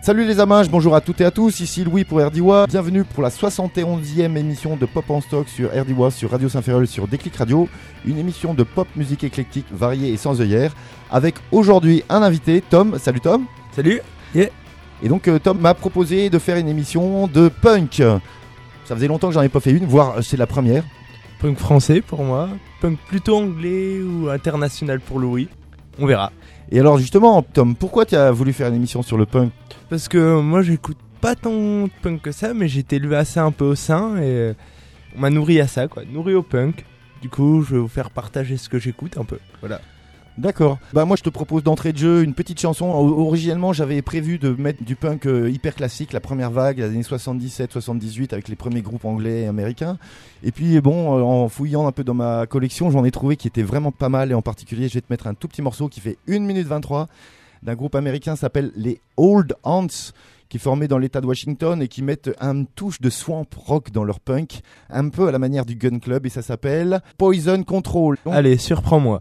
Salut les amas, bonjour à toutes et à tous, ici Louis pour RDWA. Bienvenue pour la 71e émission de Pop en Stock sur RDWA, sur Radio Saint-Ferréol, sur Déclic Radio. Une émission de pop musique éclectique, variée et sans œillères. Avec aujourd'hui un invité, Tom. Salut Tom. Salut. Yeah. Et donc Tom m'a proposé de faire une émission de punk. Ça faisait longtemps que j'en ai pas fait une, voire c'est la première. Punk français pour moi, punk plutôt anglais ou international pour Louis. On verra. Et alors justement, Tom, pourquoi tu as voulu faire une émission sur le punk ? Parce que moi j'écoute pas tant de punk que ça, mais j'ai été élevé assez un peu au sein et on m'a nourri à ça, quoi, nourri au punk. Du coup, je vais vous faire partager ce que j'écoute un peu. Voilà. D'accord. Bah moi je te propose d'entrée de jeu une petite chanson. Originellement j'avais prévu de mettre du punk hyper classique, la première vague, les années 77-78 avec les premiers groupes anglais et américains. Et puis bon, en fouillant un peu dans ma collection, j'en ai trouvé qui était vraiment pas mal. Et en particulier je vais te mettre un tout petit morceau qui fait 1 minute 23 d'un groupe américain qui s'appelle les Old Ants, qui est formé dans l'état de Washington et qui mettent une touche de swamp rock dans leur punk, un peu à la manière du Gun Club, et ça s'appelle Poison Control. Donc, allez, surprends-moi.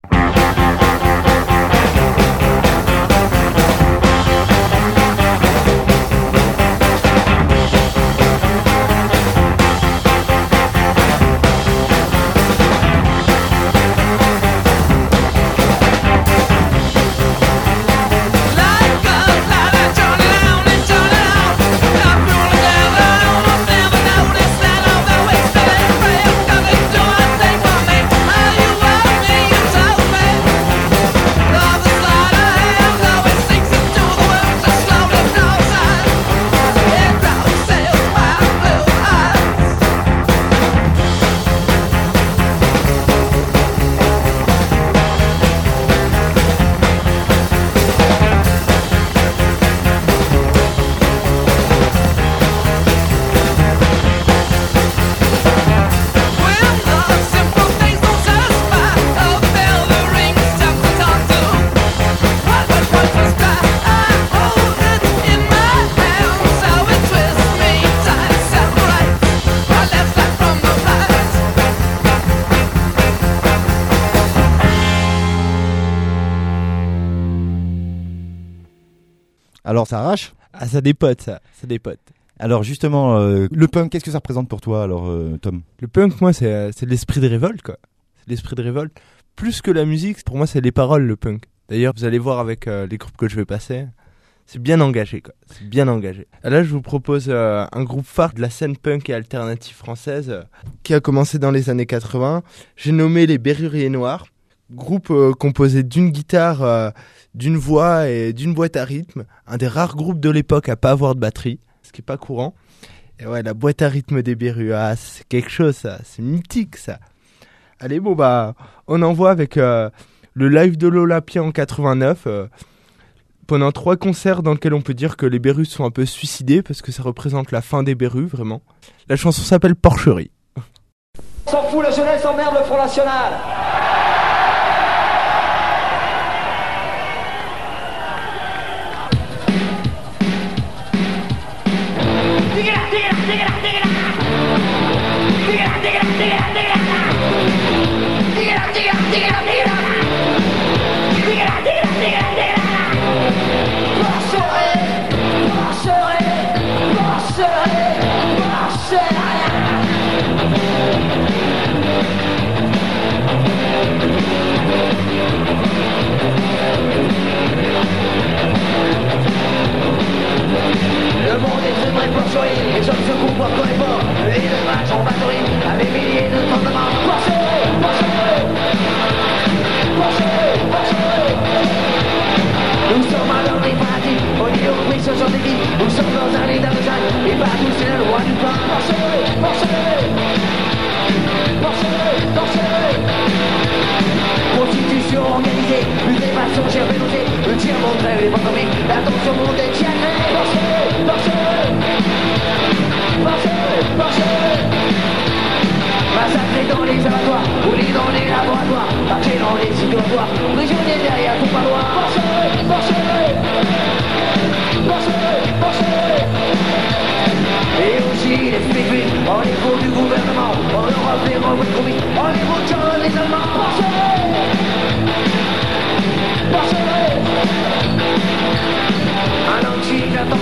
Alors ça arrache ? Ah, ça dépote, ça dépote. Alors justement, le punk, qu'est-ce que ça représente pour toi alors, Tom ? Le punk, moi, c'est l'esprit de révolte, quoi. C'est l'esprit de révolte. Plus que la musique, pour moi, c'est les paroles, le punk. D'ailleurs, vous allez voir avec les groupes que je vais passer, c'est bien engagé, quoi. C'est bien engagé. Là, je vous propose un groupe phare de la scène punk et alternative française qui a commencé dans les années 80. J'ai nommé les Berruriers Noirs. Groupe composé d'une guitare, d'une voix et d'une boîte à rythme. Un des rares groupes de l'époque à pas avoir de batterie, ce qui est pas courant. Et ouais, la boîte à rythme des Berus, c'est quelque chose, ça. C'est mythique, ça. Allez, bon bah, on envoie avec le live de l'Olympia en 89. Pendant 3 concerts dans lesquels on peut dire que les Berus sont un peu suicidés parce que ça représente la fin des Berus, vraiment. La chanson s'appelle Porcherie. On s'en fout, la jeunesse emmerde le Front National. Le monde est très porcherie, les hommes se coupent encore et fort. Les deux matchs en batterie, avec milliers de tentaments. Porcherie, porcherie, porcherie, porcherie. Nous sommes dans les paradis, on y repris ce genre de vie. Nous sommes dans un lit d'argent, et partout c'est le roi du pain. Porcherie, porcherie, porcherie, porcherie. Constitution organisée, une évasion gervénosée. Le tir montré, les bandes comiques, l'attention montée, tienne-les. Porcherie, porcherie, porcherie, porcherie. Massacrés dans les abattoirs, roulés dans les laboratoires, marchés dans les situatoires, prisonniers derrière tout parloir. Porcherie, porcherie, porcherie, porcherie. Et aussi les fumées, en écho du gouvernement, en Europe les robots de commis, en écho de les Allemands. Porcherie, porcherie. Un anti-attend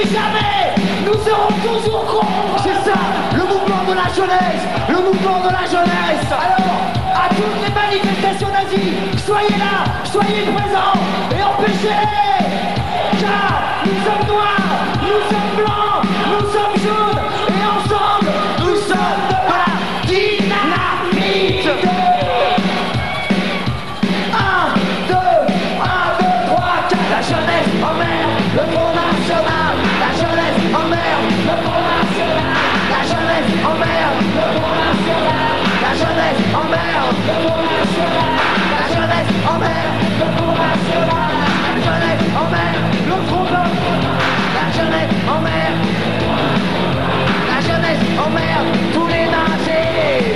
jamais, nous serons toujours contre. C'est ça, le mouvement de la jeunesse, le mouvement de la jeunesse. Alors, à toutes les manifestations nazies, soyez là, soyez présents et empêchez-les. Car nous sommes noirs, nous sommes blancs, nous sommes jaunes et ensemble, nous sommes de la dynamite. 1, 2, 3, 4. La jeunesse emmerde le Front National. La jeunesse emmerde le Front National. La jeunesse emmerde le Front National. La jeunesse emmerde le Front National. La jeunesse emmerde le Front National. La jeunesse emmerde le Front National. La jeunesse emmerde. La jeunesse emmerde tous les nazis.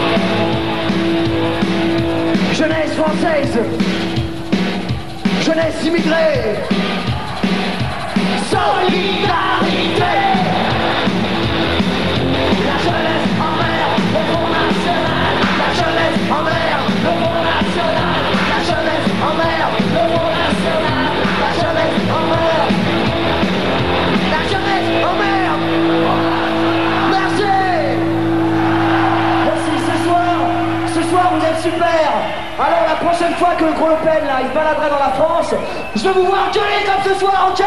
Jeunesse française, jeunesse immigrée, solidarité. La jeunesse emmerde le Front National. La jeunesse emmerde le Front National. La jeunesse emmerde le Front National. La jeunesse emmerde. La jeunesse emmerde. Merci. Merci. Ce soir vous êtes super. Alors la prochaine fois que le gros Le Pen là, il se baladerait dans la France, je veux vous voir gueuler comme ce soir, ok?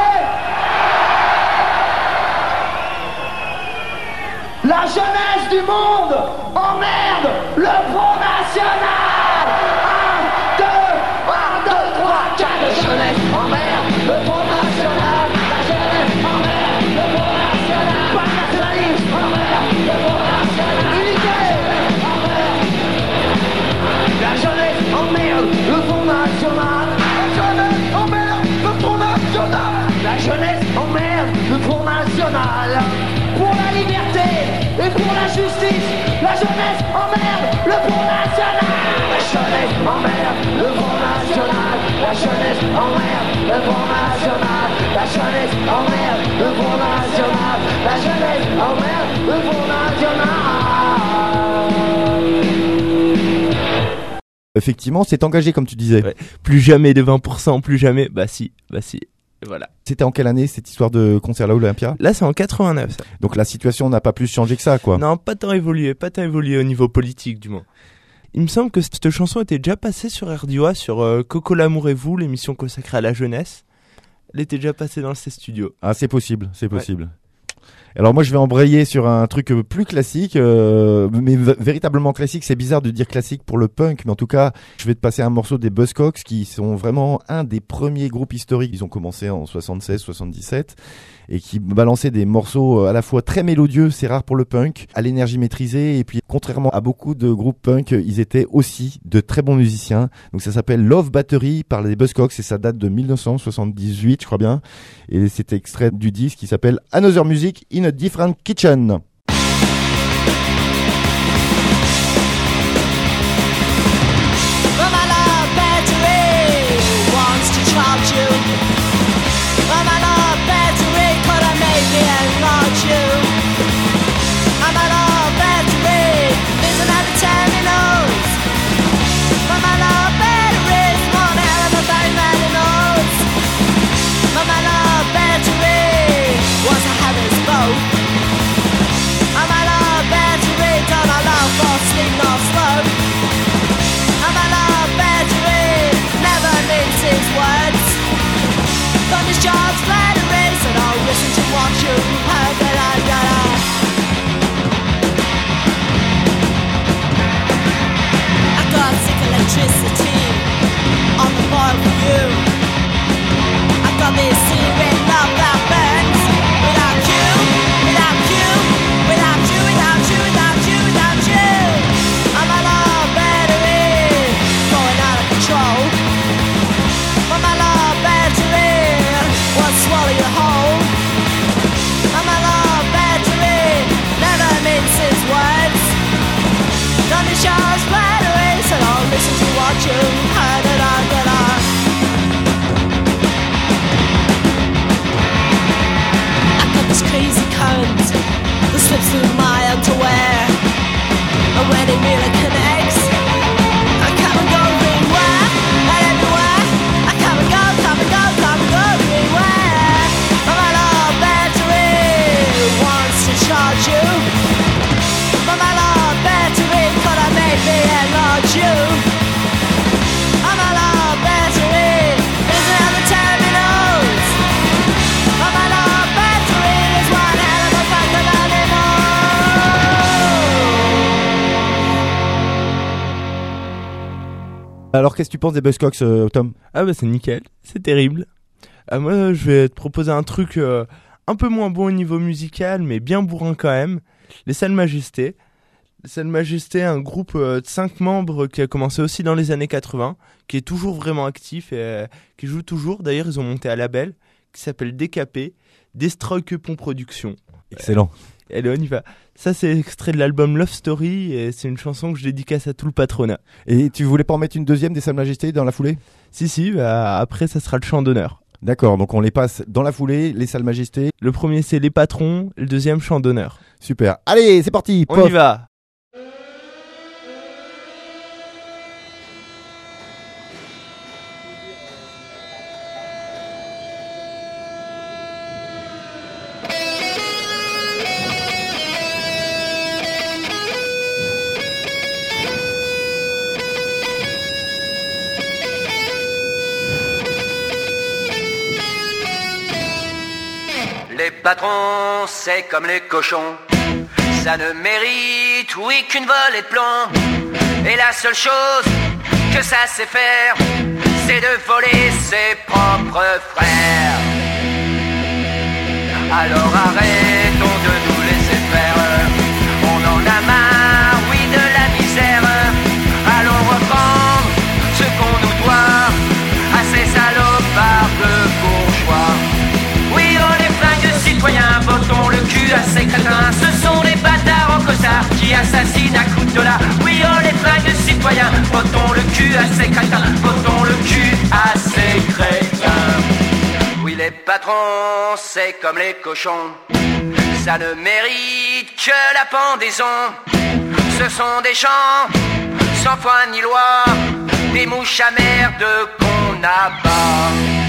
La jeunesse du monde emmerde le Front National. 1, 2, 3, 4. La jeunesse emmerde le Front National. La jeunesse emmerde le Front National. Pas de nationalisme, emmerde le Front National. Unité, emmerde. La jeunesse emmerde le Front National. La jeunesse emmerde le Front National. La jeunesse emmerde le Front National. Pour la liberté et pour la justice, la jeunesse emmerde le Front National. La jeunesse emmerde le Front National. La jeunesse emmerde le Front National. La jeunesse emmerde le Front National. La jeunesse emmerde le Front National. Effectivement, c'est engagé comme tu disais. Ouais. Plus jamais de 20%, plus jamais. Bah si. Et voilà. C'était en quelle année cette histoire de concert là Olympia? Là, c'est en 89, ça. Donc la situation n'a pas plus changé que ça, quoi. Non, pas tant évolué au niveau politique, du moins. Il me semble que cette chanson était déjà passée sur RDOA, sur Coco l'amour et vous, l'émission consacrée à la jeunesse. Elle était déjà passée dans ces studios. Ah, c'est possible. Ouais. Alors moi je vais embrayer sur un truc plus classique, mais véritablement classique. C'est bizarre de dire classique pour le punk, mais en tout cas je vais te passer un morceau des Buzzcocks qui sont vraiment un des premiers groupes historiques. Ils ont commencé en 76-77 et qui balançaient des morceaux à la fois très mélodieux, c'est rare pour le punk, à l'énergie maîtrisée, et puis contrairement à beaucoup de groupes punk, ils étaient aussi de très bons musiciens. Donc ça s'appelle Love Battery par les Buzzcocks et ça date de 1978 je crois bien, et c'est extrait du disque qui s'appelle Another Music in a Different Kitchen. Alors qu'est-ce que tu penses des Buzzcocks, Tom? Ah bah c'est nickel, c'est terrible. Moi je vais te proposer un truc un peu moins bon au niveau musical, mais bien bourrin quand même. Les Salles Majestés. Les Salles Majestés, un groupe de 5 membres qui a commencé aussi dans les années 80, qui est toujours vraiment actif et qui joue toujours. D'ailleurs ils ont monté un label qui s'appelle DKP, Destroy Keupon Productions. Excellent. Allez, on y va. Ça, c'est extrait de l'album Love Story et c'est une chanson que je dédicace à tout le patronat. Et tu voulais pas en mettre une deuxième des Salles Majestés dans la foulée? Si, bah, après, ça sera le chant d'honneur. D'accord, donc on les passe dans la foulée, les Salles Majestés. Le premier, c'est les patrons, le deuxième, chant d'honneur. Super. Allez, c'est parti. On y va. Les patrons, c'est comme les cochons, ça ne mérite, oui, qu'une volée de plomb. Et la seule chose que ça sait faire, c'est de voler ses propres frères. Alors arrêtons de nous laisser faire, on en a marre, oui, de la misère. Allons reprendre ce qu'on nous doit à ces salopards de bourgeois. Oui, oh les fringues citoyens, votons le cul à ces crétins. Ce sont des bâtards en costard qui assassinent à coups de dollars. Oui, oh les fringues citoyens, votons le cul à ces crétins. Votons le cul à ces crétins. Oui, les patrons, c'est comme les cochons, ça ne mérite que la pendaison. Ce sont des chants sans foi ni loi, des mouches à merde qu'on abat.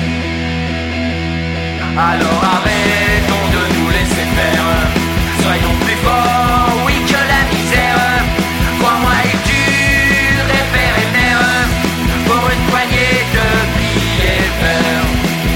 Alors arrêtons de nous laisser faire, soyons plus forts, oui, que la misère. Crois-moi, est dur et père et mère pour une poignée de billets verts.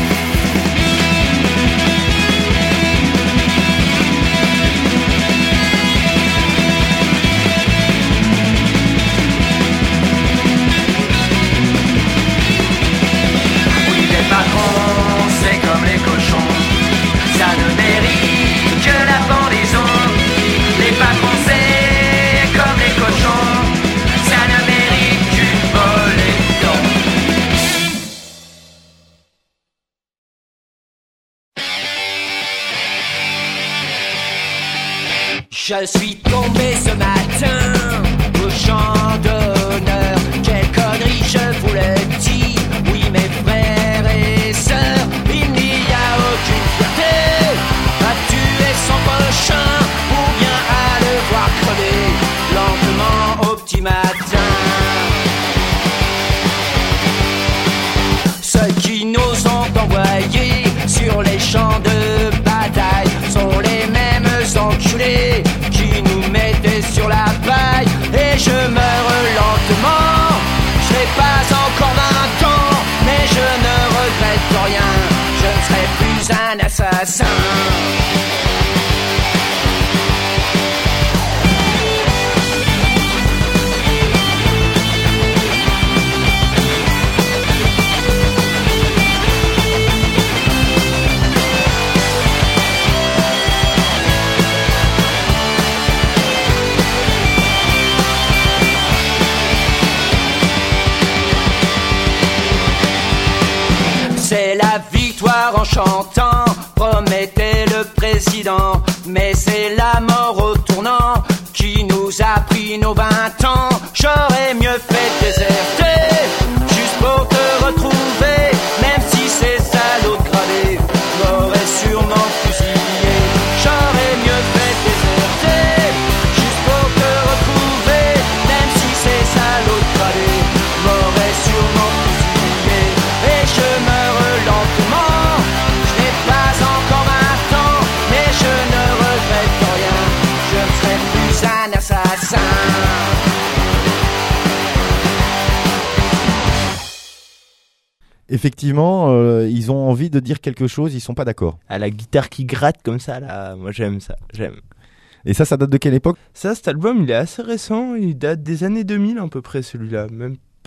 Oui, les patrons, c'est comme les cochons, ça ne mérite que la pendaison. Les patrons, c'est comme les cochons, ça ne mérite qu'une volée de dents. Je suis tombé ce matin au champ d'honneur. Quelle connerie, je vous le dis. Oui, mes frères et sœurs, il n'y a aucune fierté à tuer son prochain ou bien à le voir crever lentement au petit matin. Ceux qui nous ont envoyés sur les champs de bataille sont les mêmes enculés qui nous mettaient sur la paille. Et je meurs lentement, je n'ai pas encore 20 ans, mais je ne regrette rien, je ne serai plus un assassin. C'est la victoire en chantant, promettait le président. Mais c'est la mort au tournant qui nous a pris nos 20 ans. J'aurais mieux fait déserter, juste pour te retrouver. Même si ces salauds gravés m'auraient sûrement fusillé. J'aurais mieux fait déserter, juste pour te retrouver. Même si ces salauds gravés m'auraient sûrement fusillé. Et je meurs lentement, je n'ai pas encore 20 ans, mais je ne regrette rien, je ne serai plus un assassin. Effectivement, ils ont envie de dire quelque chose, ils sont pas d'accord. À la guitare qui gratte comme ça, là, moi j'aime ça, j'aime. Et ça date de quelle époque? Ça, cet album, il est assez récent, il date des années 2000 à peu près celui-là, même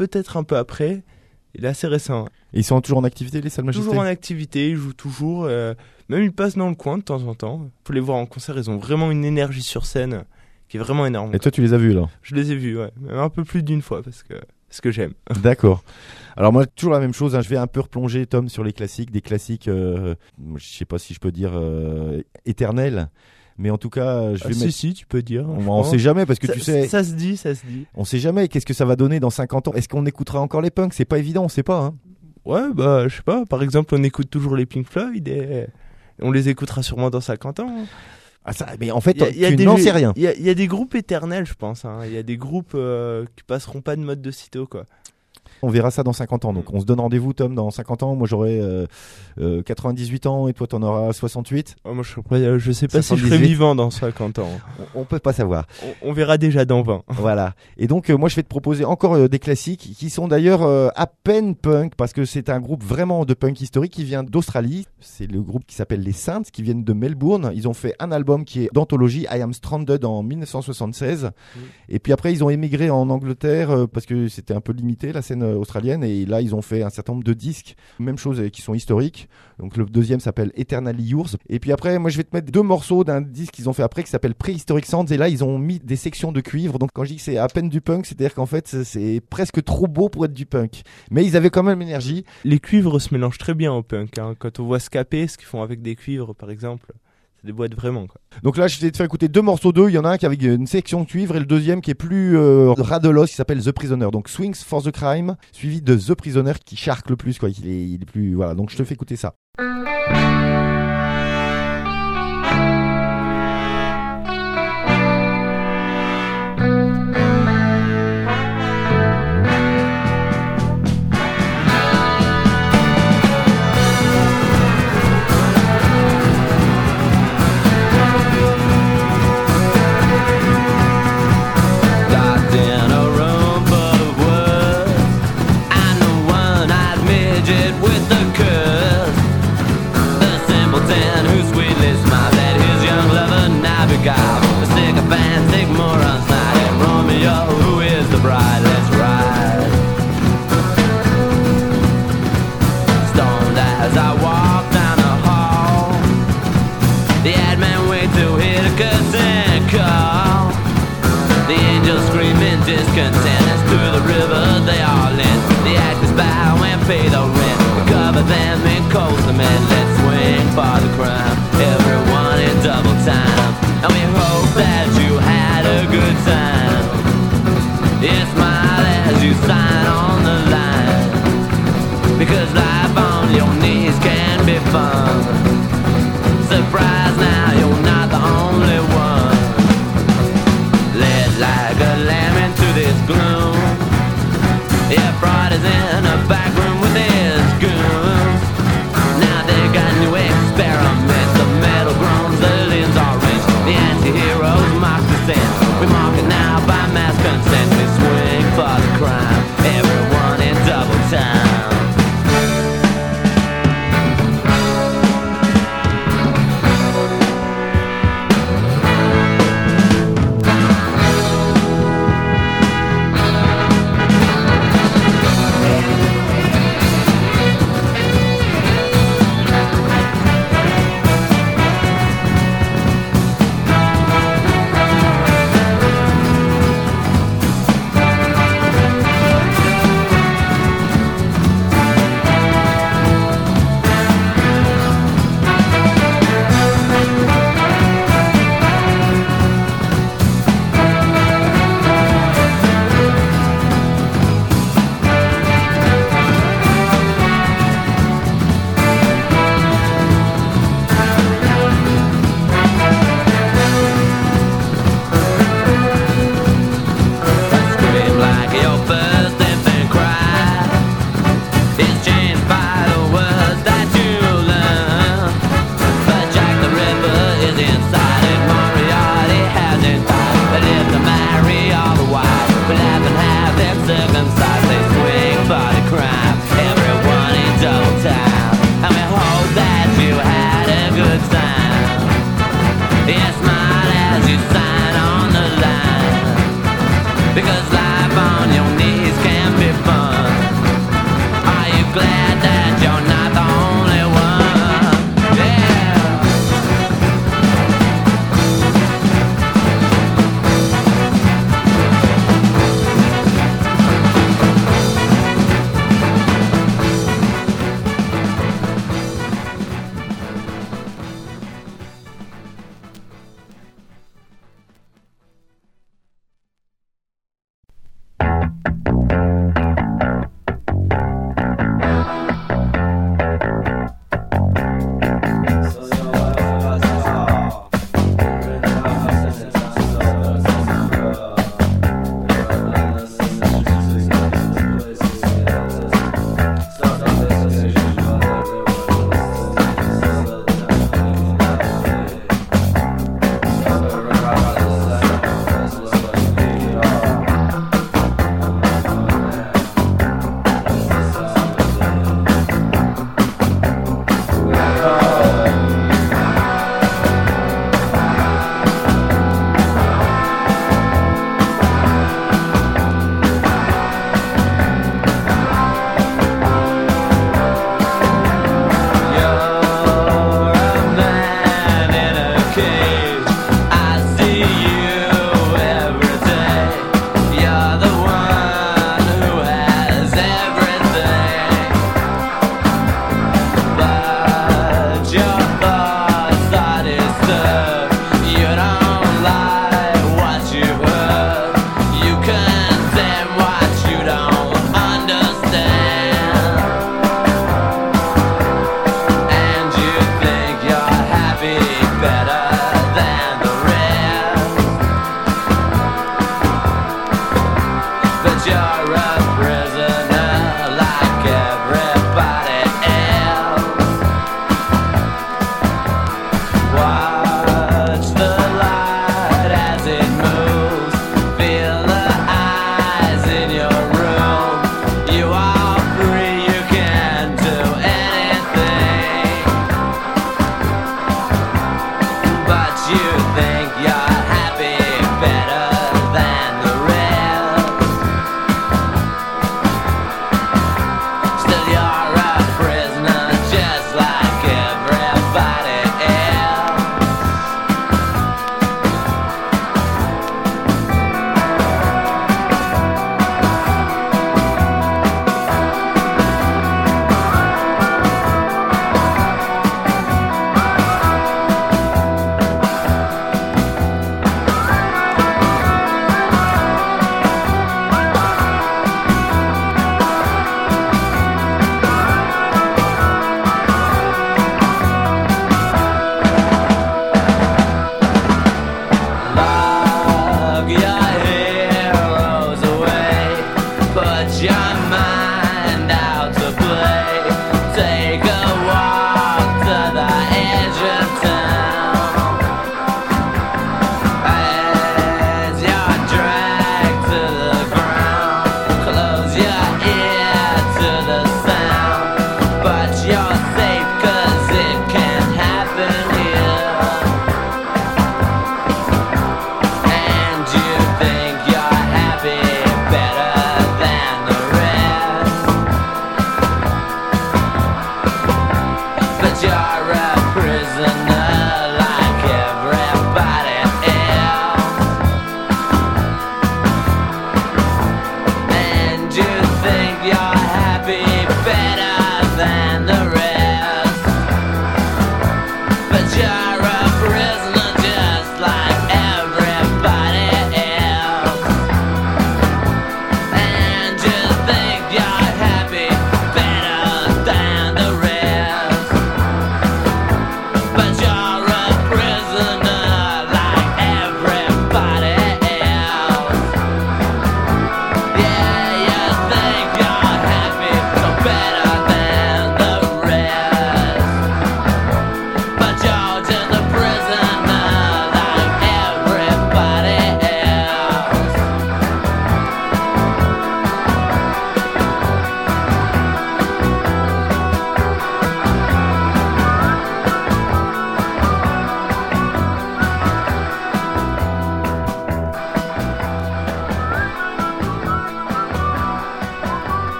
peut-être un peu après. Il est assez récent. Et ils sont toujours en activité, les Salles Majestés? Toujours en activité, ils jouent toujours. Même ils passent dans le coin de temps en temps. Faut les voir en concert, ils ont vraiment une énergie sur scène qui est vraiment énorme. Et toi, tu les as vus là? Je les ai vus, ouais. Même un peu plus d'une fois parce que j'aime. D'accord. Alors moi, toujours la même chose, hein. Je vais un peu replonger, Tom, sur les classiques, des classiques, je sais pas si je peux dire éternels. Mais en tout cas, je vais mettre... Si, tu peux dire. On sait jamais parce que tu sais. Ça se dit. On sait jamais. Qu'est-ce que ça va donner dans 50 ans? Est-ce qu'on écoutera encore les punks? C'est pas évident, on sait pas. Hein. Ouais, je sais pas. Par exemple, on écoute toujours les Pink Floyd et on les écoutera sûrement dans 50 ans. Ah ça, mais en fait, tu n'en sais rien. Il y a des groupes éternels, je pense. Il y a des groupes qui passeront pas de mode de sitôt, quoi. On verra ça dans 50 ans. Donc on se donne rendez-vous, Tom, dans 50 ans. Moi j'aurai 98 ans et toi t'en auras 68. Moi je sais pas 78. Si je serai vivant dans 50 ans. On peut pas savoir. On verra déjà dans 20. Voilà. Et donc moi je vais te proposer encore des classiques qui sont d'ailleurs à peine punk parce que c'est un groupe vraiment de punk historique qui vient d'Australie. C'est le groupe qui s'appelle les Saints qui viennent de Melbourne. Ils ont fait un album qui est d'anthologie, I Am Stranded, en 1976. Et puis après ils ont émigré en Angleterre parce que c'était un peu limité la scène australienne, et là ils ont fait un certain nombre de disques, même chose, qui sont historiques. Donc le deuxième s'appelle Eternally Yours, et puis après moi je vais te mettre 2 morceaux d'un disque qu'ils ont fait après qui s'appelle Prehistoric Sounds, et là ils ont mis des sections de cuivre. Donc quand je dis que c'est à peine du punk, c'est à dire qu'en fait c'est presque trop beau pour être du punk, mais ils avaient quand même l'énergie. Les cuivres se mélangent très bien au punk, hein. Quand on voit Scapé, ce qu'ils font avec des cuivres par exemple, c'est des boîtes vraiment, quoi. Donc là je vais te faire écouter 2 morceaux d'eux. Il y en a un qui est avec une section de cuivre et le deuxième qui est plus ras de l'os, qui s'appelle The Prisoner. Donc Swings for the Crime suivi de The Prisoner qui charque le plus, quoi. Il est plus, voilà, donc je te fais écouter ça. Discontent as to the river they all in. The actors bow and pay the rent. We cover them in cold cement. Let's swing for the crime. Everyone in double time. And we hope that you had a good time. Yeah, smile as you sign on the line. Because life on your knees can be fun. Surprise now, you're not the only one. Led like a lamb into this gloom. Yeah, Fraud is in a back room with his goons. Now they got new experiments. The metal groans, the limbs are wrenched. The anti-heroes mock dissent. We mark it now by mass consent. We swing for the crime. Everyone in double time.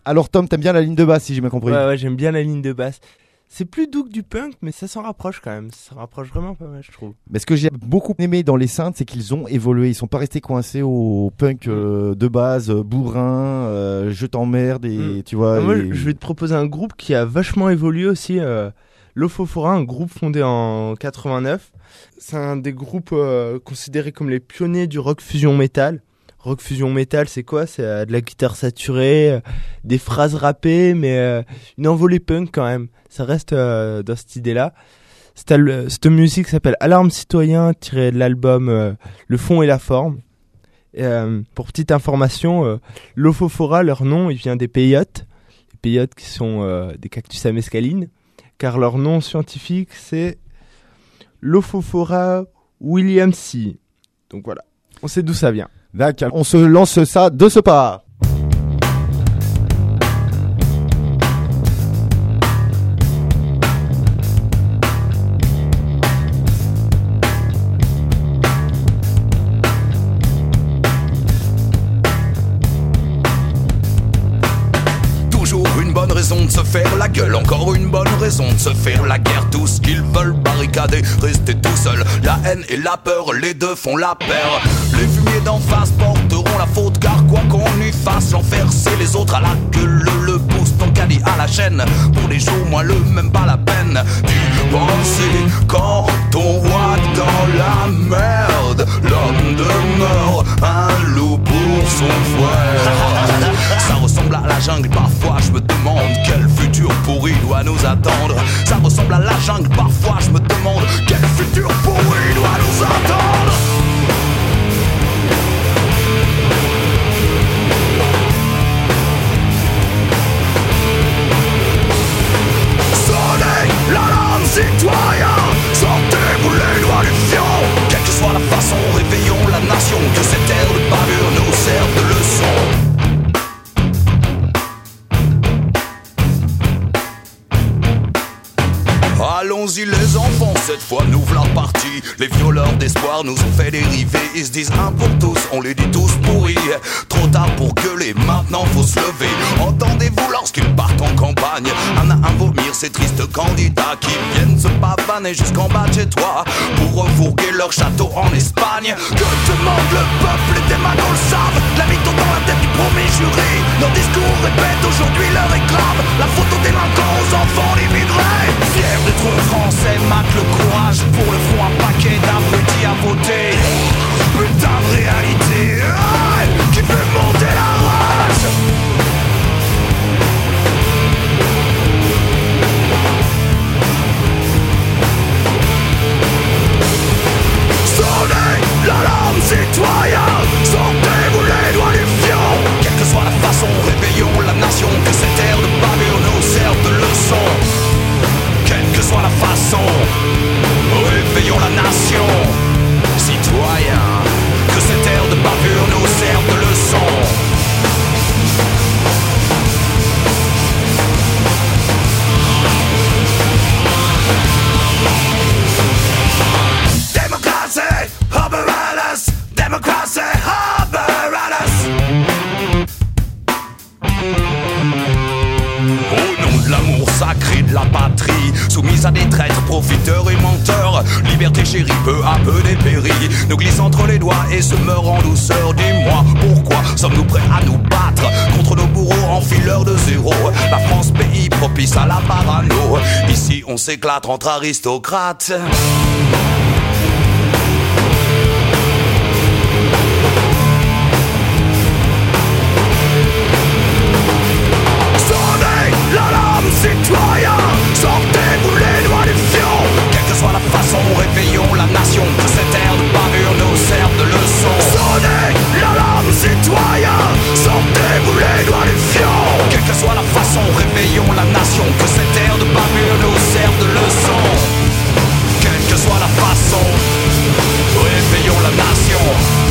Alors Tom, t'aimes bien la ligne de basse si j'ai bien compris. Ouais, j'aime bien la ligne de basse. C'est plus doux que du punk, mais ça s'en rapproche quand même. Ça s'en rapproche vraiment pas mal, je trouve. Mais ce que j'ai beaucoup aimé dans les synths, c'est qu'ils ont évolué. Ils sont pas restés coincés au punk de base, bourrin, je t'emmerde et tu vois. Moi, je vais te proposer un groupe qui a vachement évolué aussi. L'Ofofora, un groupe fondé en 89. C'est un des groupes considérés comme les pionniers du rock fusion metal. Rock fusion metal, c'est quoi ? C'est de la guitare saturée, des phrases rappées, mais une envolée punk quand même. Ça reste dans cette idée-là. Cette musique s'appelle Alarme Citoyen, tirée de l'album Le Fond et la Forme. Et, pour petite information, l'Ofofora, leur nom, il vient des peyotes. Les peyotes qui sont des cactus à mescaline. Car leur nom scientifique, c'est l'Ophophora williamsi. Donc voilà, on sait d'où ça vient. D'accord, on se lance ça de ce pas. De se faire la gueule, encore une bonne raison de se faire la guerre. Tout ce qu'ils veulent barricader, rester tout seul. La haine et la peur, les deux font la paire. Les fumiers d'en face porteront la faute, car quoi qu'on y fasse, l'enfer c'est les autres à la gueule. Le pouce, ton caddie à la chaîne. Pour les jours moelleux, même pas la peine d'y penser. Quand on voit dans la merde, l'homme demeure un loup pour son frère. Ça ressemble à la jungle, parfois je me demande quel futur pourri doit nous attendre. Ça ressemble à la jungle, parfois je me demande quel futur pourri doit nous attendre. Sonnez l'alarme citoyen, sortez-vous les doigts du fion. Quelle que soit la façon, réveillons la nation. Que cette ère de bavure nous serve de leçon. Allons-y les enfants, cette fois nous v'là partis. Les violeurs d'espoir nous ont fait dériver. Ils se disent un pour tous, on les dit tous pourris. Trop tard pour gueuler, maintenant faut se lever. Entendez-vous lorsqu'ils partent en campagne, un à un vomir ces tristes candidats qui viennent se pavaner jusqu'en bas de chez toi pour refourguer leur château en Espagne. Que demande le peuple, les démagogues le savent. La mytho dans la tête du premier jury. Nos discours répètent aujourd'hui leur réclame. La faute aux délinquants, aux enfants d'immigrés. Fier d'être français, maque le courage. Pour le front un paquet d'abrutis à voter. Putain de réalité, qui fait monter la rage. Sonnez l'alarme citoyen, sortez-vous les doigts du fion. Quelle que soit la façon, réveillons la nation. Que cette ère de bavure nous serve de leçon. Quelle que soit la façon, réveillons la nation. Citoyens, que cette ère de bavure nous serve de leçon. Democracy, apparatus. Democracy, apparatus. Au nom de l'amour sacré de la patrie, soumise à des traîtres, profiteurs et menteurs, liberté chérie peu à peu dépérit, nous glisse entre les doigts et se meurt en douceur. Dis-moi pourquoi sommes-nous prêts à nous battre contre nos bourreaux en fileur de zéro. La France pays propice à la parano, ici on s'éclate entre aristocrates. Citoyens, sortez-vous les doigts du fion. Quelle que soit la façon, réveillons la nation. Que cette ère de bavure nous serve de leçon. Sonnez l'alarme citoyen, sortez-vous les doigts du fion. Quelle que soit la façon, réveillons la nation. Que cette ère de bavure nous serve de leçon. Quelle que soit la façon, réveillons la nation.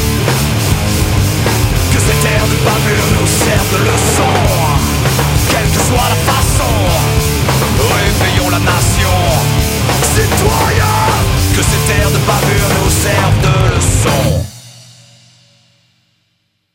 Que cette ère de bavure nous serve de leçon. Quelle que soit la façon,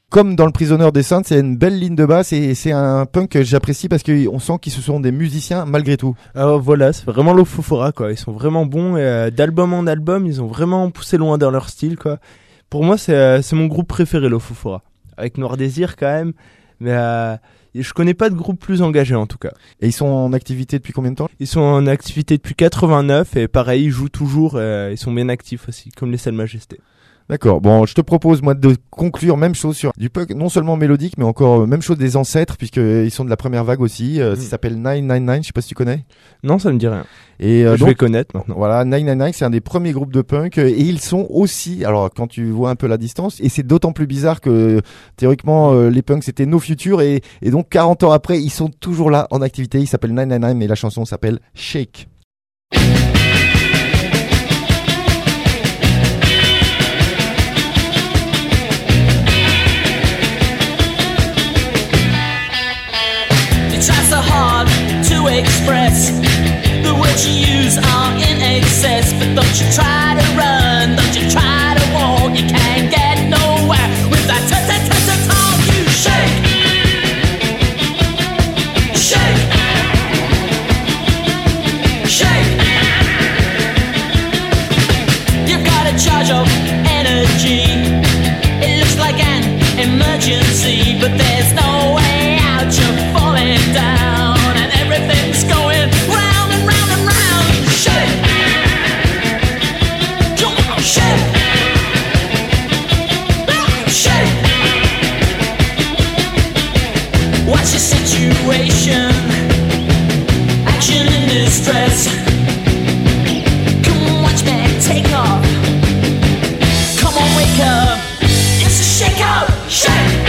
Comme dans le Prisoner des Saints, c'est une belle ligne de basse et c'est un punk que j'apprécie parce qu'on sent qu'ils se sont des musiciens malgré tout. Voilà, c'est vraiment l'Ofofora, quoi. Ils sont vraiment bons et d'album en album, ils ont vraiment poussé loin dans leur style, quoi. Pour moi, c'est mon groupe préféré, l'Ofofora. Avec Noir Désir, quand même. Mais je connais pas de groupe plus engagé, en tout cas. Et ils sont en activité depuis combien de temps ? Ils sont en activité depuis 89 et pareil, ils jouent toujours. Ils sont bien actifs aussi, comme les Salles Majestés. D'accord. Bon, je te propose, moi, de conclure même chose sur du punk, non seulement mélodique, mais encore même chose des ancêtres, puisqu'ils sont de la première vague aussi. Ça s'appelle 999, je sais pas si tu connais. Non, ça me dit rien. Et je donc, vais connaître maintenant. Voilà, 999, c'est un des premiers groupes de punk et ils sont aussi, alors quand tu vois un peu la distance, et c'est d'autant plus bizarre que théoriquement les punks c'était No Future et donc 40 ans après, ils sont toujours là en activité. Ils s'appellent 999 mais la chanson s'appelle Shake. Express the words you use are in excess, but don't you try to run, don't you try to walk, you can't get nowhere with that talk. You shake, shake, shake. You've got a charge of energy, it looks like an emergency, but there's no way out, you're falling down. Everything's going round and round and round. Shake, come on, shake, shake. What's your situation? Action in distress. Come watch me take off. Come on, wake up. It's a shake up, shake.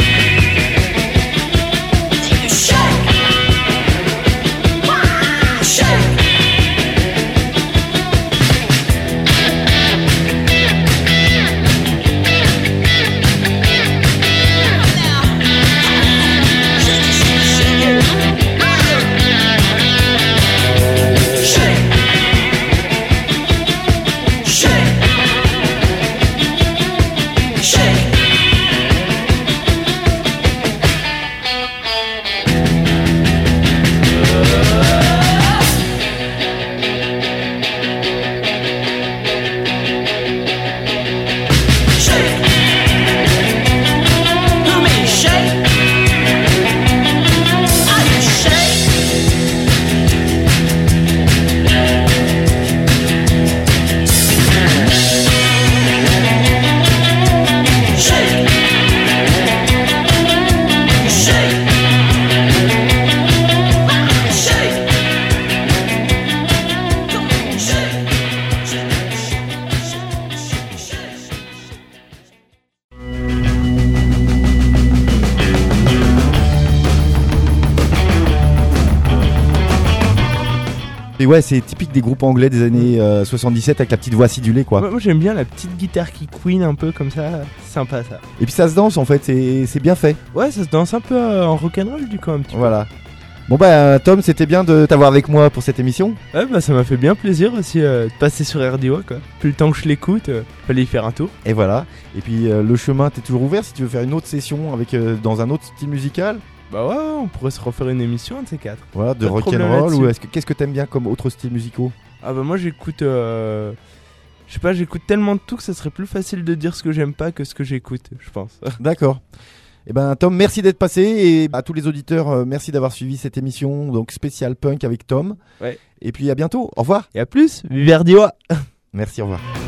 Et ouais, c'est typique des groupes anglais des années 77 avec la petite voix acidulée quoi. Moi j'aime bien la petite guitare qui queen un peu comme ça, c'est sympa ça. Et puis ça se danse en fait, c'est bien fait. Ouais, ça se danse un peu en rock'n'roll du coup un petit peu. Voilà. Bon bah Tom, c'était bien de t'avoir avec moi pour cette émission. Ouais bah ça m'a fait bien plaisir aussi de passer sur RDO quoi. Plus le temps que je l'écoute, fallait y faire un tour. Et voilà. Et puis le chemin t'es toujours ouvert si tu veux faire une autre session avec dans un autre style musical. Bah ouais, on pourrait se refaire une émission, un de ces quatre. Voilà, de rock'n'roll ou qu'est-ce que t'aimes bien comme autre style musicaux? Ah bah moi j'écoute, je sais pas, j'écoute tellement de tout que ça serait plus facile de dire ce que j'aime pas que ce que j'écoute, je pense. D'accord. Et ben Tom, merci d'être passé et à tous les auditeurs, merci d'avoir suivi cette émission donc spéciale punk avec Tom. Ouais. Et puis à bientôt. Au revoir. Et à plus, vive RDO. Merci, au revoir.